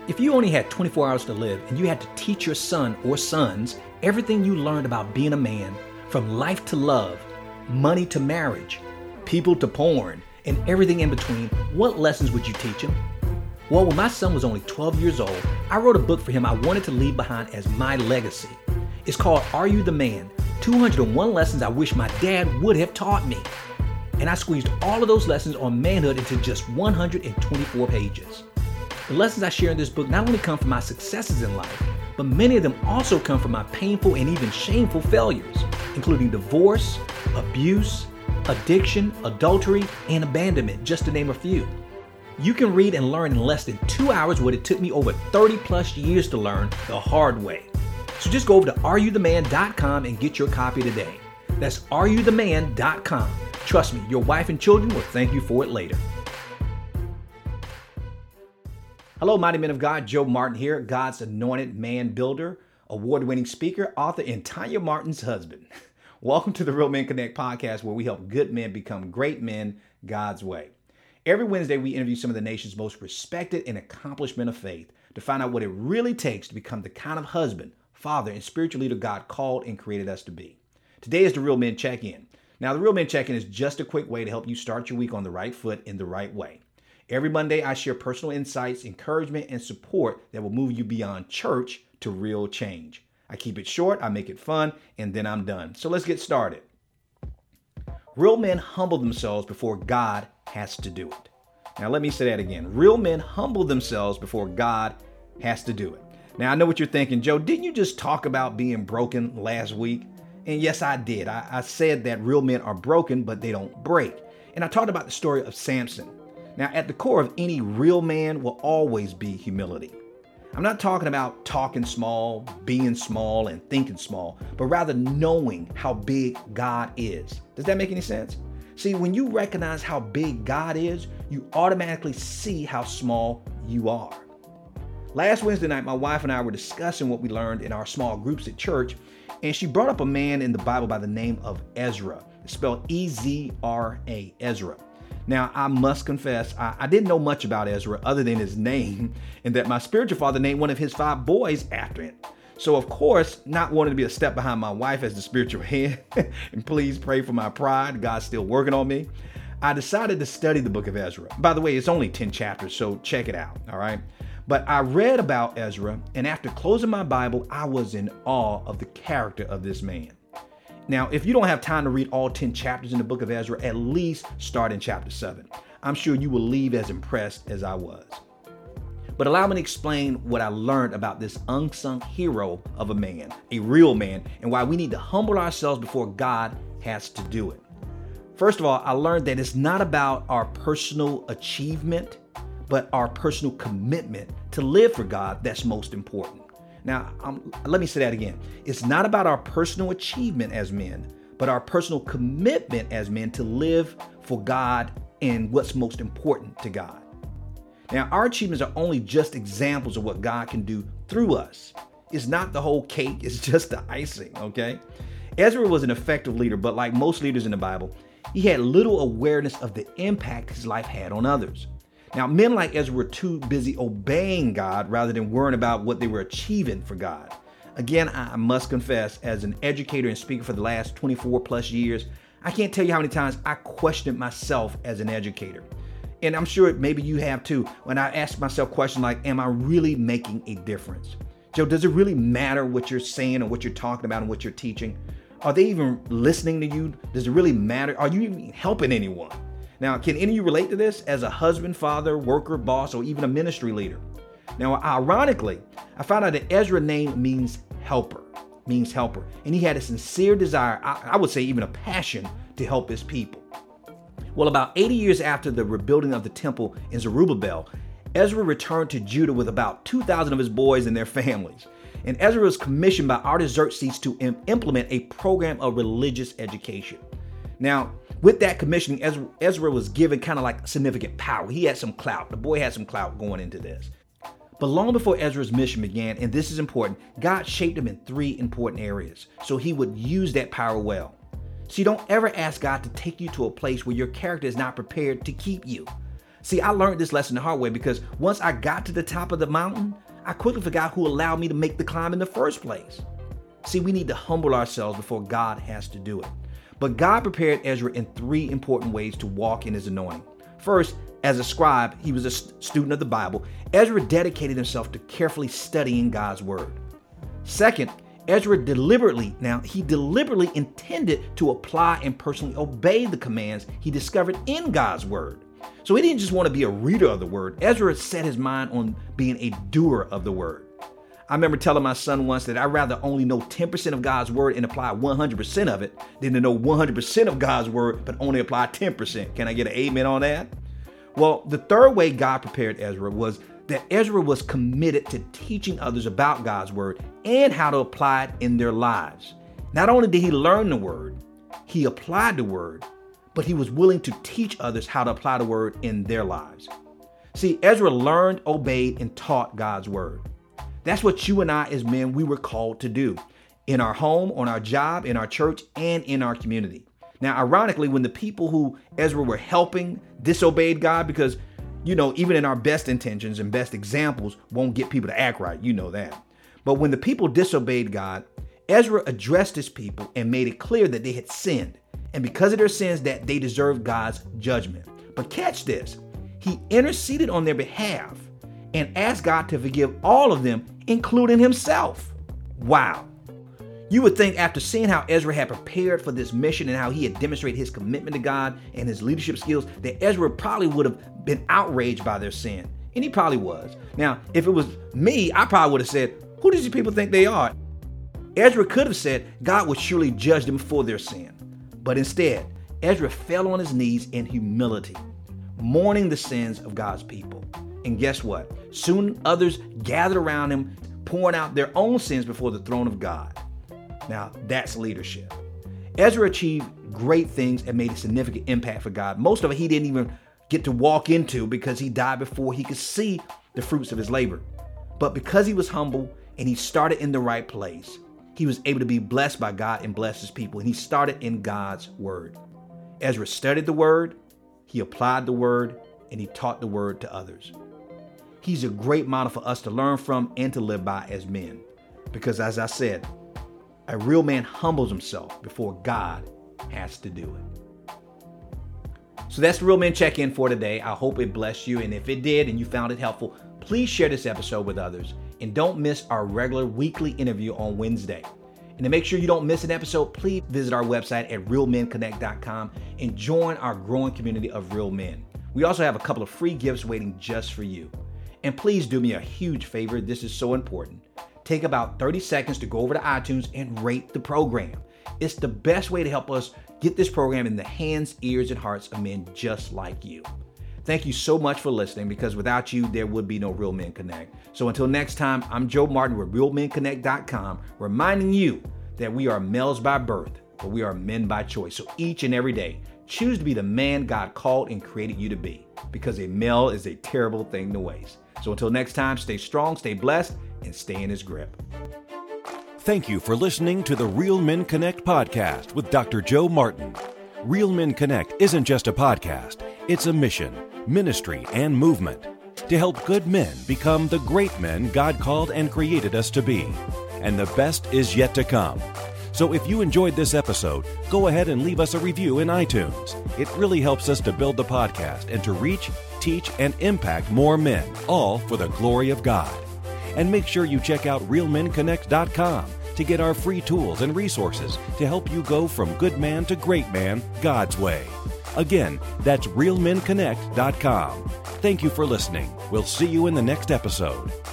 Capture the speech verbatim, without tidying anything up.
If you only had twenty-four hours to live and you had to teach your son or sons everything you learned about being a man, from life to love, money to marriage, people to porn, and everything in between, what lessons would you teach him? Well, when my son was only twelve years old, I wrote a book for him I wanted to leave behind as my legacy. It's called Are You the Man? two hundred one Lessons I Wish My Dad Would Have Taught Me. And I squeezed all of those lessons on manhood into just one hundred twenty-four pages. The lessons I share in this book not only come from my successes in life, but many of them also come from my painful and even shameful failures, including divorce, abuse, addiction, adultery, and abandonment, just to name a few. You can read and learn in less than two hours what it took me over thirty plus years to learn the hard way. So just go over to are you the man dot com and get your copy today. That's are you the man dot com. Trust me, your wife and children will thank you for it later. Hello, mighty men of God. Joe Martin here, God's anointed man builder, award-winning speaker, author, and Tanya Martin's husband. Welcome to the Real Men Connect podcast, where we help good men become great men God's way. Every Wednesday, we interview some of the nation's most respected and accomplished men of faith to find out what it really takes to become the kind of husband, father, and spiritual leader God called and created us to be. Today is the Real Men Check-In. Now, the Real Men Check-In is just a quick way to help you start your week on the right foot in the right way. Every Monday, I share personal insights, encouragement, and support that will move you beyond church to real change. I keep it short, I make it fun, and then I'm done. So let's get started. Real men humble themselves before God has to do it. Now, let me say that again. Real men humble themselves before God has to do it. Now, I know what you're thinking, Joe, didn't you just talk about being broken last week? And yes, I did. I, I said that real men are broken, but they don't break. And I talked about the story of Samson. Now, at the core of any real man will always be humility. I'm not talking about talking small, being small, and thinking small, but rather knowing how big God is. Does that make any sense? See, when you recognize how big God is, you automatically see how small you are. Last Wednesday night, my wife and I were discussing what we learned in our small groups at church, and she brought up a man in the Bible by the name of Ezra. It's spelled E Z R A, Ezra. Now, I must confess, I, I didn't know much about Ezra other than his name, and that my spiritual father named one of his five boys after it. So, of course, not wanting to be a step behind my wife as the spiritual head, and please pray for my pride, God's still working on me, I decided to study the book of Ezra. By the way, it's only ten chapters, so check it out, all right? But I read about Ezra, and after closing my Bible, I was in awe of the character of this man. Now, if you don't have time to read all ten chapters in the book of Ezra, at least start in chapter seven. I'm sure you will leave as impressed as I was. But allow me to explain what I learned about this unsung hero of a man, a real man, and why we need to humble ourselves before God has to do it. First of all, I learned that it's not about our personal achievement, but our personal commitment to live for God that's most important. Now, um, let me say that again. It's not about our personal achievement as men, but our personal commitment as men to live for God and what's most important to God. Now, our achievements are only just examples of what God can do through us. It's not the whole cake, it's just the icing, okay? Ezra was an effective leader, but like most leaders in the Bible, he had little awareness of the impact his life had on others. Now, men like Ezra were too busy obeying God rather than worrying about what they were achieving for God. Again, I must confess, as an educator and speaker for the last twenty-four plus years, I can't tell you how many times I questioned myself as an educator. And I'm sure maybe you have too, when I ask myself questions like, am I really making a difference? Joe, does it really matter what you're saying or what you're talking about and what you're teaching? Are they even listening to you? Does it really matter? Are you even helping anyone? Now, can any of you relate to this as a husband, father, worker, boss, or even a ministry leader? Now, ironically, I found out that Ezra's name means helper, means helper. And he had a sincere desire, I, I would say even a passion, to help his people. Well, about eighty years after the rebuilding of the temple in Zerubbabel, Ezra returned to Judah with about two thousand of his boys and their families. And Ezra was commissioned by Artaxerxes to im- implement a program of religious education. Now, with that commissioning, Ezra, Ezra was given kind of like significant power. He had some clout. The boy had some clout going into this. But long before Ezra's mission began, and this is important, God shaped him in three important areas so he would use that power well. So you don't ever ask God to take you to a place where your character is not prepared to keep you. See, I learned this lesson the hard way because once I got to the top of the mountain, I quickly forgot who allowed me to make the climb in the first place. See, we need to humble ourselves before God has to do it. But God prepared Ezra in three important ways to walk in his anointing. First, as a scribe, he was a student of the Bible. Ezra dedicated himself to carefully studying God's word. Second, Ezra deliberately, now he deliberately intended to apply and personally obey the commands he discovered in God's word. So he didn't just want to be a reader of the word. Ezra set his mind on being a doer of the word. I remember telling my son once that I'd rather only know ten percent of God's word and apply one hundred percent of it than to know one hundred percent of God's word but only apply ten percent. Can I get an amen on that? Well, the third way God prepared Ezra was that Ezra was committed to teaching others about God's word and how to apply it in their lives. Not only did he learn the word, he applied the word, but he was willing to teach others how to apply the word in their lives. See, Ezra learned, obeyed, and taught God's word. That's what you and I as men, we were called to do in our home, on our job, in our church, and in our community. Now, ironically, when the people who Ezra were helping disobeyed God, because, you know, even in our best intentions and best examples won't get people to act right. You know that. But when the people disobeyed God, Ezra addressed his people and made it clear that they had sinned. And because of their sins, that they deserved God's judgment. But catch this. He interceded on their behalf and asked God to forgive all of them, including himself. Wow. You would think after seeing how Ezra had prepared for this mission and how he had demonstrated his commitment to God and his leadership skills, that Ezra probably would have been outraged by their sin. And he probably was. Now, if it was me, I probably would have said, who do these people think they are? Ezra could have said God would surely judge them for their sin. But instead, Ezra fell on his knees in humility, mourning the sins of God's people. And guess what? Soon others gathered around him, pouring out their own sins before the throne of God. Now, that's leadership. Ezra achieved great things and made a significant impact for God. Most of it he didn't even get to walk into because he died before he could see the fruits of his labor. But because he was humble and he started in the right place, he was able to be blessed by God and bless his people. And he started in God's word. Ezra studied the word, he applied the word, and he taught the word to others. He's a great model for us to learn from and to live by as men. Because as I said, a real man humbles himself before God has to do it. So that's the Real Men Check-In for today. I hope it blessed you. And if it did and you found it helpful, please share this episode with others. And don't miss our regular weekly interview on Wednesday. And to make sure you don't miss an episode, please visit our website at real men connect dot com and join our growing community of real men. We also have a couple of free gifts waiting just for you. And please do me a huge favor. This is so important. Take about thirty seconds to go over to iTunes and rate the program. It's the best way to help us get this program in the hands, ears, and hearts of men just like you. Thank you so much for listening, because without you, there would be no Real Men Connect. So until next time, I'm Joe Martin with real men connect dot com, reminding you that we are males by birth, but we are men by choice. So each and every day, choose to be the man God called and created you to be, because a male is a terrible thing to waste. So until next time, stay strong, stay blessed, and stay in his grip. Thank you for listening to the Real Men Connect podcast with Doctor Joe Martin. Real Men Connect isn't just a podcast, it's a mission, ministry, and movement to help good men become the great men God called and created us to be. And the best is yet to come. So if you enjoyed this episode, go ahead and leave us a review in iTunes. It really helps us to build the podcast and to reach, teach, and impact more men, all for the glory of God. And make sure you check out real men connect dot com to get our free tools and resources to help you go from good man to great man God's way. Again, that's real men connect dot com. Thank you for listening. We'll see you in the next episode.